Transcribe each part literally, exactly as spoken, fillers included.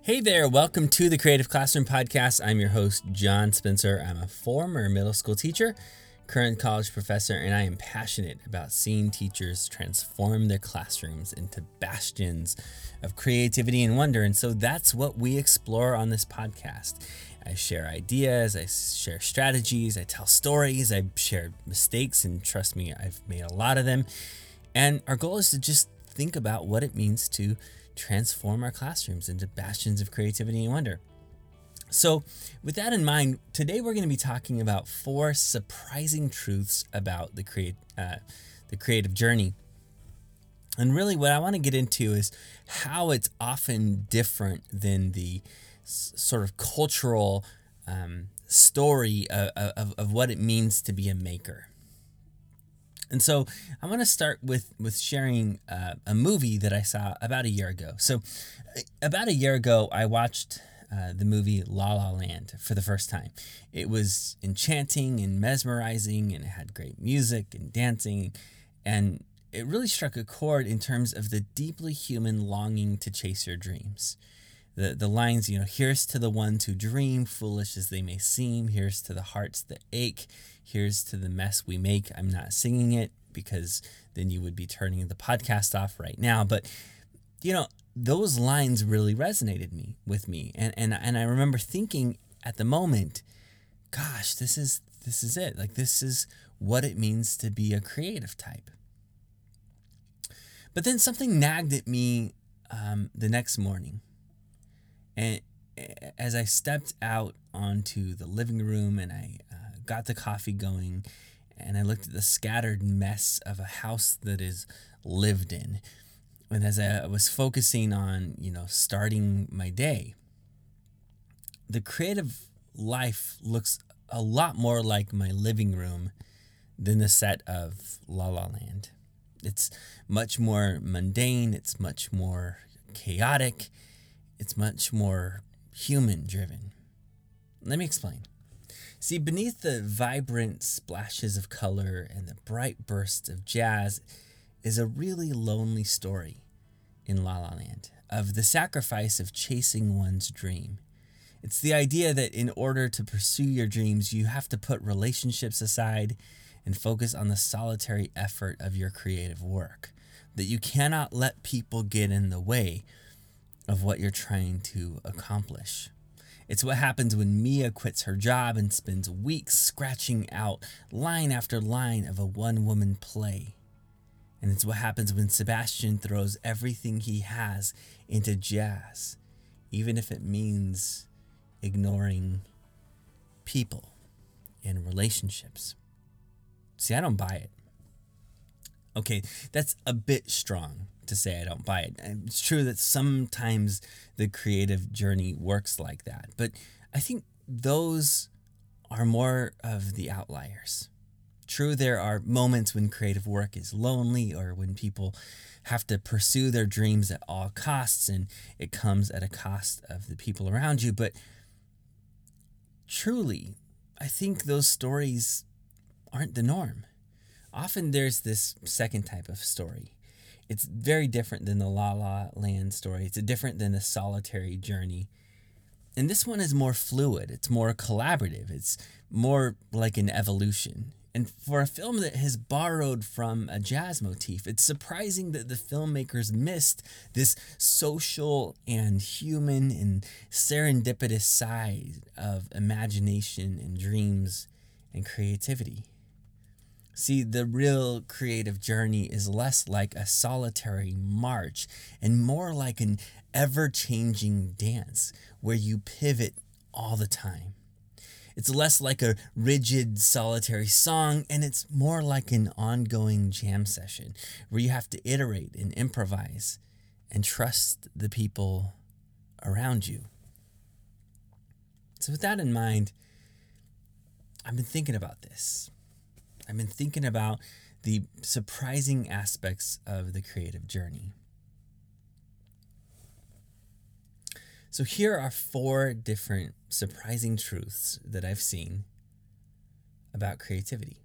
Hey there, welcome to the Creative Classroom Podcast. I'm your host, John Spencer. I'm a former middle school teacher, current college professor, and I am passionate about seeing teachers transform their classrooms into bastions of creativity and wonder. And so that's what we explore on this podcast. I share ideas, I share strategies, I tell stories, I share mistakes, and trust me, I've made a lot of them. And our goal is to just think about what it means to transform our classrooms into bastions of creativity and wonder. So with that in mind, today we're going to be talking about four surprising truths about the create uh, the creative journey. And really what I want to get into is how it's often different than the s- sort of cultural um, story of, of, of what it means to be a maker. And so I want to start with, with sharing uh, a movie that I saw about a year ago. So about a year ago, I watched uh, the movie La La Land for the first time. It was enchanting and mesmerizing, and it had great music and dancing. And it really struck a chord in terms of the deeply human longing to chase your dreams. The, the lines, you know, here's to the ones who dream, foolish as they may seem. Here's to the hearts that ache. Here's to the mess we make. I'm not singing it because then you would be turning the podcast off right now. But, you know, those lines really resonated me with me. And, and, and I remember thinking at the moment, gosh, this is, this is it. Like, this is what it means to be a creative type. But then something nagged at me um, the next morning. And as I stepped out onto the living room and I uh, got the coffee going and I looked at the scattered mess of a house that is lived in, and as I was focusing on, you know, starting my day, the creative life looks a lot more like my living room than the set of La La Land. It's much more mundane. It's much more chaotic. It's much more human-driven. Let me explain. See, beneath the vibrant splashes of color and the bright bursts of jazz is a really lonely story in La La Land of the sacrifice of chasing one's dream. It's the idea that in order to pursue your dreams, you have to put relationships aside and focus on the solitary effort of your creative work. That you cannot let people get in the way of what you're trying to accomplish. It's what happens when Mia quits her job and spends weeks scratching out line after line of a one-woman play. And it's what happens when Sebastian throws everything he has into jazz, even if it means ignoring people and relationships. See, I don't buy it. Okay, that's a bit strong to say I don't buy it. It's true that sometimes the creative journey works like that, but I think those are more of the outliers. True, there are moments when creative work is lonely or when people have to pursue their dreams at all costs and it comes at a cost of the people around you, but truly, I think those stories aren't the norm. Often there's this second type of story. It's very different than the La La Land story. It's different than the solitary journey. And this one is more fluid. It's more collaborative. It's more like an evolution. And for a film that has borrowed from a jazz motif, it's surprising that the filmmakers missed this social and human and serendipitous side of imagination and dreams and creativity. See, the real creative journey is less like a solitary march and more like an ever-changing dance where you pivot all the time. It's less like a rigid, solitary song, and it's more like an ongoing jam session where you have to iterate and improvise and trust the people around you. So with that in mind, I've been thinking about this. I've been thinking about the surprising aspects of the creative journey. So here are four different surprising truths that I've seen about creativity.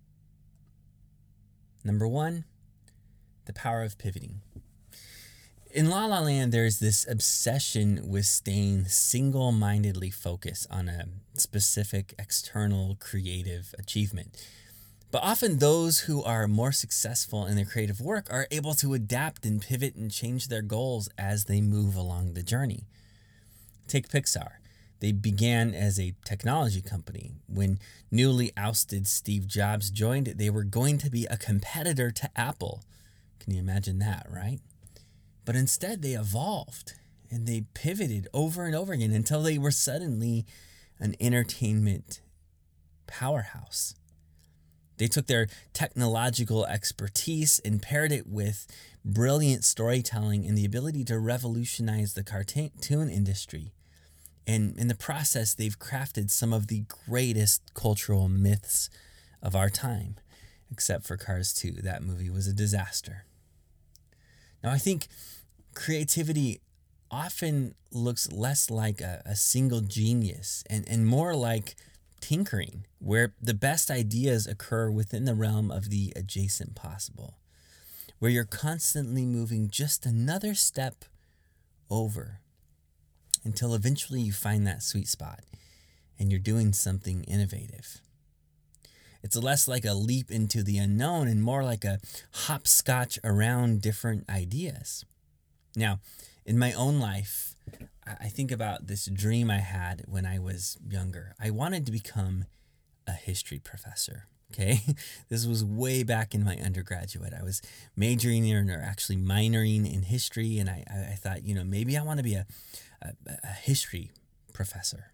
Number one, the power of pivoting. In La La Land, there's this obsession with staying single-mindedly focused on a specific external creative achievement. But often those who are more successful in their creative work are able to adapt and pivot and change their goals as they move along the journey. Take Pixar. They began as a technology company. When newly ousted Steve Jobs joined, they were going to be a competitor to Apple. Can you imagine that, right? But instead, they evolved and they pivoted over and over again until they were suddenly an entertainment powerhouse. They took their technological expertise and paired it with brilliant storytelling and the ability to revolutionize the cartoon industry. And in the process, they've crafted some of the greatest cultural myths of our time, except for Cars two. That movie was a disaster. Now, I think creativity often looks less like a, a single genius and, and more like tinkering, where the best ideas occur within the realm of the adjacent possible, where you're constantly moving just another step over until eventually you find that sweet spot and you're doing something innovative. It's less like a leap into the unknown and more like a hopscotch around different ideas. Now, in my own life, I think about this dream I had when I was younger. I wanted to become a history professor, okay? This was way back in my undergraduate. I was majoring in, or actually minoring in history, and I, I thought, you know, maybe I want to be a, a, a history professor.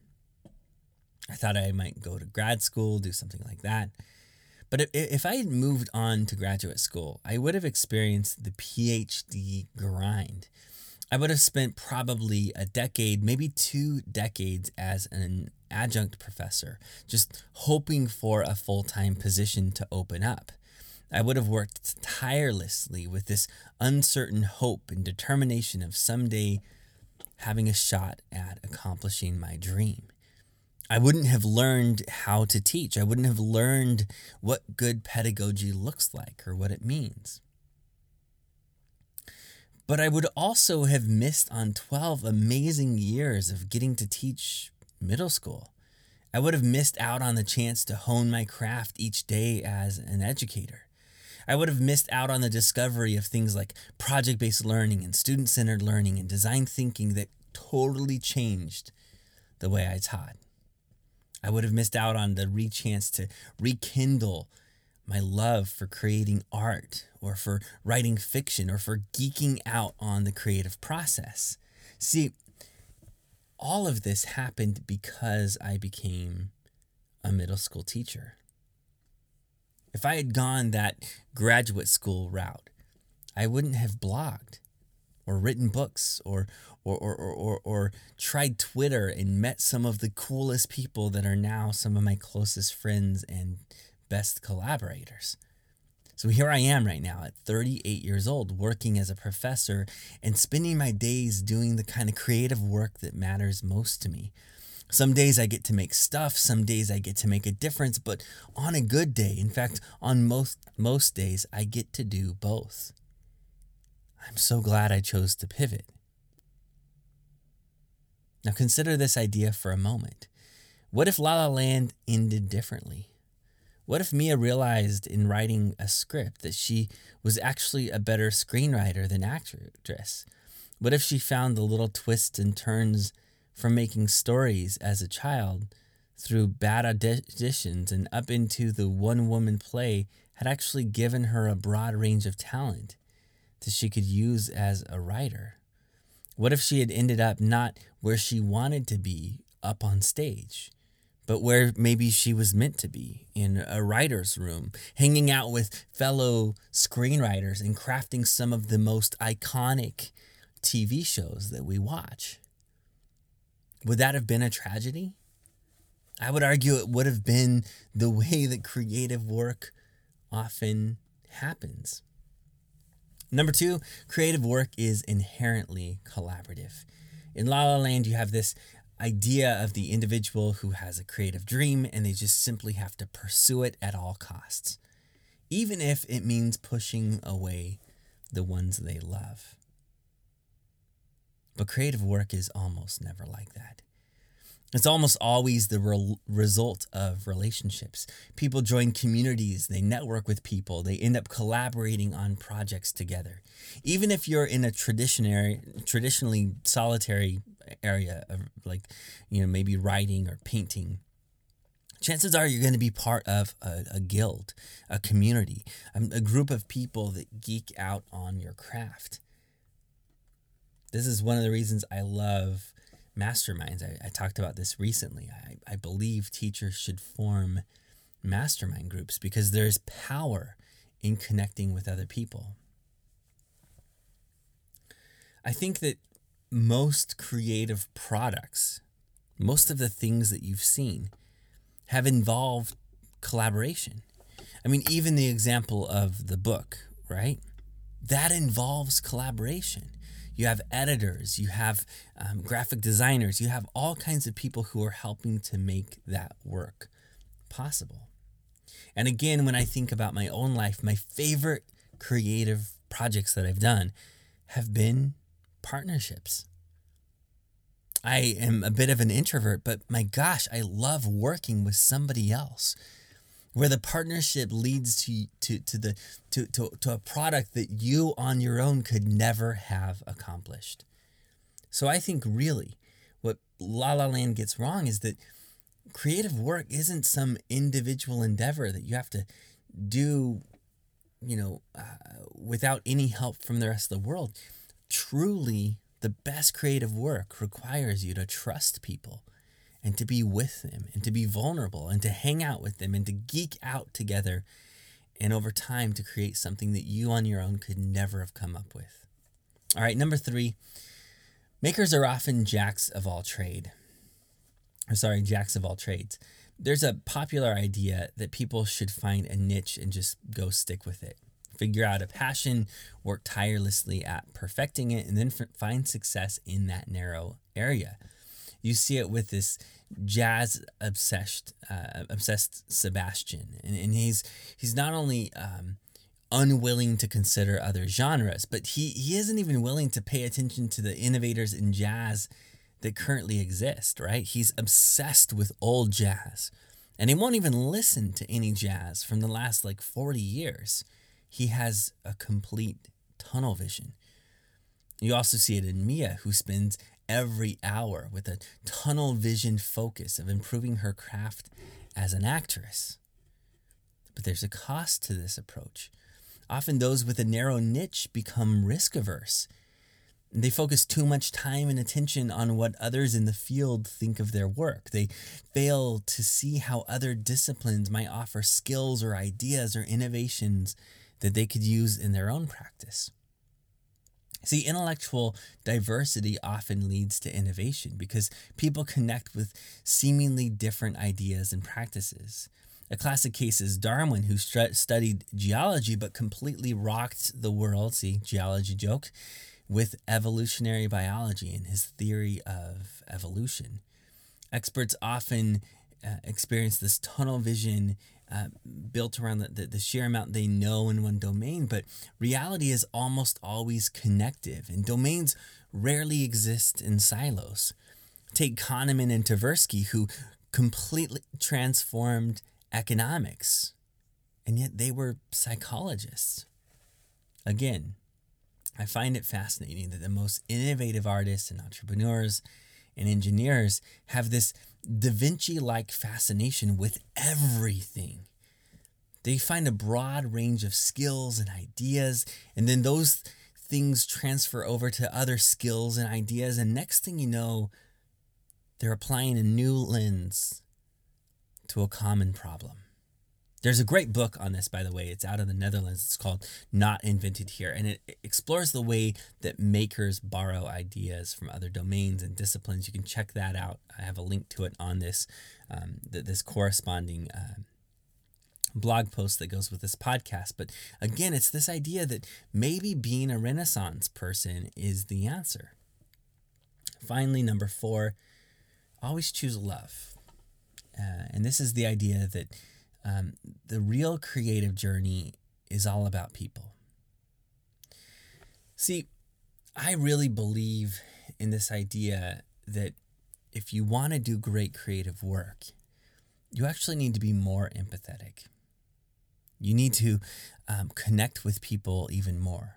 I thought I might go to grad school, do something like that. But if, if I had moved on to graduate school, I would have experienced the P H D grind. I would have spent probably a decade, maybe two decades as an adjunct professor, just hoping for a full-time position to open up. I would have worked tirelessly with this uncertain hope and determination of someday having a shot at accomplishing my dream. I wouldn't have learned how to teach. I wouldn't have learned what good pedagogy looks like or what it means. But I would also have missed on twelve amazing years of getting to teach middle school. I would have missed out on the chance to hone my craft each day as an educator. I would have missed out on the discovery of things like project-based learning and student-centered learning and design thinking that totally changed the way I taught. I would have missed out on the re chance to rekindle my love for creating art or for writing fiction or for geeking out on the creative process. See, all of this happened because I became a middle school teacher. If I had gone that graduate school route, I wouldn't have blogged or written books or or, or, or, or, or tried Twitter and met some of the coolest people that are now some of my closest friends and best collaborators. So here I am right now at thirty-eight years old, working as a professor and spending my days doing the kind of creative work that matters most to me. Some days I get to make stuff, some days I get to make a difference, but on a good day, in fact, on most most days, I get to do both. I'm so glad I chose to pivot. Now consider this idea for a moment. What if La La Land ended differently? What if Mia realized in writing a script that she was actually a better screenwriter than actress? What if she found the little twists and turns from making stories as a child through bad auditions and up into the one-woman play had actually given her a broad range of talent that she could use as a writer? What if she had ended up not where she wanted to be up on stage, but where maybe she was meant to be, in a writer's room, hanging out with fellow screenwriters and crafting some of the most iconic T V shows that we watch? Would that have been a tragedy? I would argue it would have been the way that creative work often happens. Number two, creative work is inherently collaborative. In La La Land, you have this idea of the individual who has a creative dream and they just simply have to pursue it at all costs, even if it means pushing away the ones they love. But creative work is almost never like that. It's almost always the re- result of relationships. People join communities, they network with people, they end up collaborating on projects together. Even if you're in a traditionary, traditionally solitary area of like, you know, maybe writing or painting, chances are you're going to be part of a, a guild, a community, a, a group of people that geek out on your craft. This is one of the reasons I love masterminds. I, I talked about this recently. I, I believe teachers should form mastermind groups because there's power in connecting with other people. I think that most creative products, most of the things that you've seen, have involved collaboration. I mean, even the example of the book, right? That involves collaboration. You have editors, you have um, graphic designers, you have all kinds of people who are helping to make that work possible. And again, when I think about my own life, my favorite creative projects that I've done have been partnerships. I am a bit of an introvert, but my gosh, I love working with somebody else, where the partnership leads to to to the to, to to a product that you on your own could never have accomplished. So I think really what La La Land gets wrong is that creative work isn't some individual endeavor that you have to do, you know, uh, without any help from the rest of the world. Truly, the best creative work requires you to trust people and to be with them and to be vulnerable and to hang out with them and to geek out together, and over time to create something that you on your own could never have come up with. All right, number three, makers are often jacks of all trade. Or sorry, jacks of all trades. There's a popular idea that people should find a niche and just go stick with it. Figure out a passion, work tirelessly at perfecting it, and then f- find success in that narrow area. You see it with this jazz obsessed, uh, obsessed Sebastian, and, and he's he's not only um, unwilling to consider other genres, but he he isn't even willing to pay attention to the innovators in jazz that currently exist. Right? He's obsessed with old jazz, and he won't even listen to any jazz from the last like forty years. He has a complete tunnel vision. You also see it in Mia, who spends every hour with a tunnel vision focus of improving her craft as an actress. But there's a cost to this approach. Often those with a narrow niche become risk averse. They focus too much time and attention on what others in the field think of their work. They fail to see how other disciplines might offer skills or ideas or innovations that they could use in their own practice. See, intellectual diversity often leads to innovation because people connect with seemingly different ideas and practices. A classic case is Darwin, who st- studied geology but completely rocked the world, see, geology joke, with evolutionary biology and his theory of evolution. Experts often uh, experience this tunnel vision Uh, built around the, the, the sheer amount they know in one domain, but reality is almost always connective, and domains rarely exist in silos. Take Kahneman and Tversky, who completely transformed economics, and yet they were psychologists. Again, I find it fascinating that the most innovative artists and entrepreneurs and engineers have this Da Vinci-like fascination with everything. They find a broad range of skills and ideas, and then those things transfer over to other skills and ideas, and next thing you know, they're applying a new lens to a common problem. There's a great book on this, by the way. It's out of the Netherlands. It's called Not Invented Here, and it explores the way that makers borrow ideas from other domains and disciplines. You can check that out. I have a link to it on this um, this corresponding uh, blog post that goes with this podcast. But again, it's this idea that maybe being a Renaissance person is the answer. Finally, number four, always choose love. Uh, and this is the idea that Um, the real creative journey is all about people. See, I really believe in this idea that if you want to do great creative work, you actually need to be more empathetic. You need to um, connect with people even more.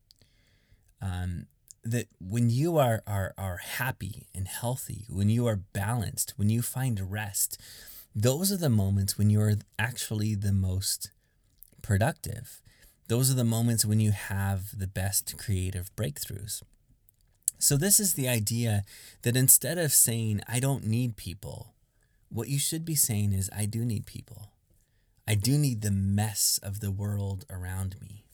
Um, that when you are, are, are happy and healthy, when you are balanced, when you find rest, those are the moments when you're actually the most productive. Those are the moments when you have the best creative breakthroughs. So this is the idea that instead of saying, I don't need people, what you should be saying is, I do need people. I do need the mess of the world around me.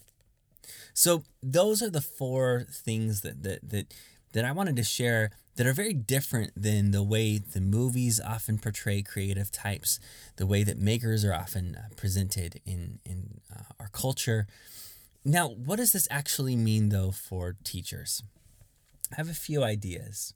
So those are the four things that that that, that I wanted to share that are very different than the way the movies often portray creative types, the way that makers are often uh, presented in, in uh, our culture. Now, what does this actually mean, though, for teachers? I have a few ideas.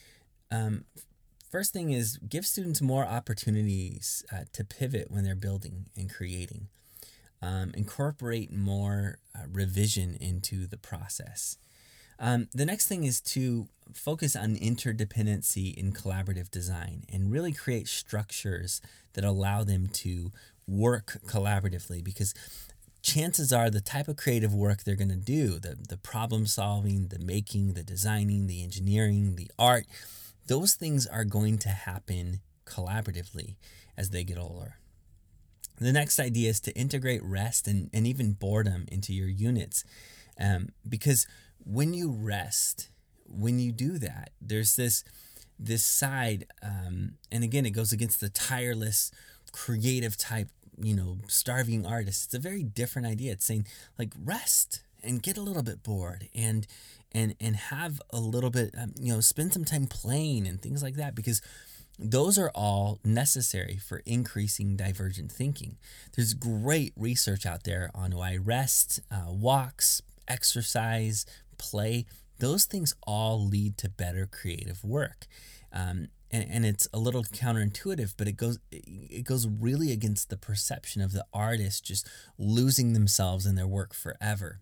Um, first thing is give students more opportunities uh, to pivot when they're building and creating. Um, incorporate more uh, revision into the process. Um, the next thing is to focus on interdependency in collaborative design and really create structures that allow them to work collaboratively, because chances are the type of creative work they're going to do, the, the problem solving, the making, the designing, the engineering, the art, those things are going to happen collaboratively as they get older. The next idea is to integrate rest and, and even boredom into your units. Um, because when you rest, when you do that, there's this this side, um, and again, it goes against the tireless, creative type, you know, starving artist. It's a very different idea. It's saying, like, rest and get a little bit bored and and and have a little bit, um, you know, spend some time playing and things like that, because those are all necessary for increasing divergent thinking. There's great research out there on why rest, uh, walks, exercise, play, those things all lead to better creative work. Um, and, and it's a little counterintuitive, but it goes it goes really against the perception of the artist just losing themselves in their work forever.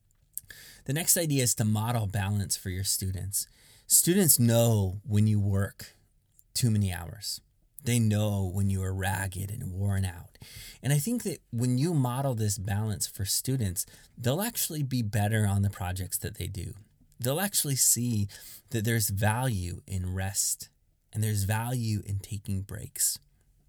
The next idea is to model balance for your students. Students know when you work too many hours. They know when you are ragged and worn out. And I think that when you model this balance for students, they'll actually be better on the projects that they do. They'll actually see that there's value in rest and there's value in taking breaks.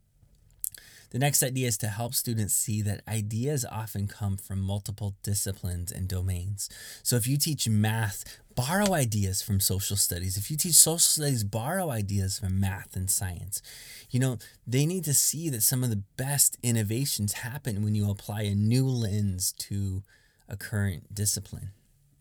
The next idea is to help students see that ideas often come from multiple disciplines and domains. So if you teach math, borrow ideas from social studies. If you teach social studies, borrow ideas from math and science. You know, they need to see that some of the best innovations happen when you apply a new lens to a current discipline.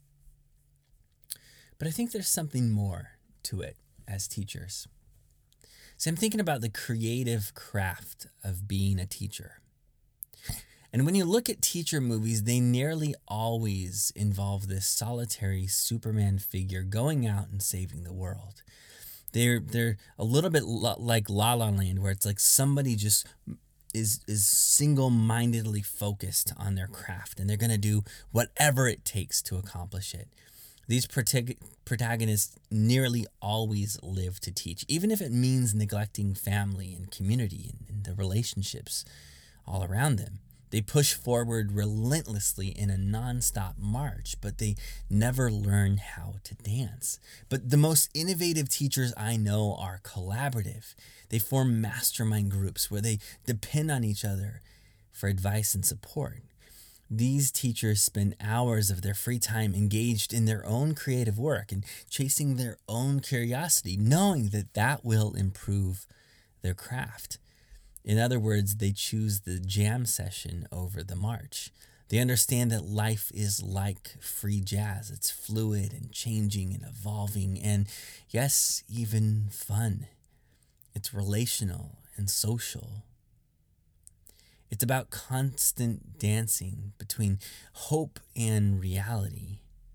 But I think there's something more to it as teachers. So I'm thinking about the creative craft of being a teacher. And when you look at teacher movies, they nearly always involve this solitary Superman figure going out and saving the world. They're they're a little bit lo- like La La Land, where it's like somebody just is is single-mindedly focused on their craft, and they're going to do whatever it takes to accomplish it. These protagonists nearly always live to teach, even if it means neglecting family and community and, and the relationships all around them. They push forward relentlessly in a nonstop march, but they never learn how to dance. But the most innovative teachers I know are collaborative. They form mastermind groups where they depend on each other for advice and support. These teachers spend hours of their free time engaged in their own creative work and chasing their own curiosity, knowing that that will improve their craft. In other words, they choose the jam session over the march. They understand that life is like free jazz. It's fluid and changing and evolving and, yes, even fun. It's relational and social. It's about constant dancing between hope and reality.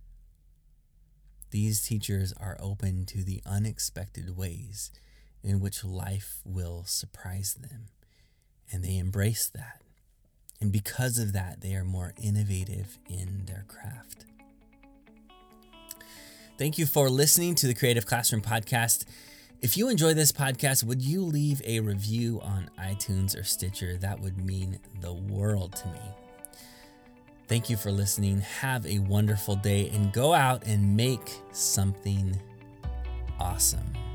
These teachers are open to the unexpected ways in which life will surprise them, and they embrace that. And because of that, they are more innovative in their craft. Thank you for listening to the Creative Classroom Podcast. If you enjoy this podcast, would you leave a review on iTunes or Stitcher? That would mean the world to me. Thank you for listening. Have a wonderful day and go out and make something awesome.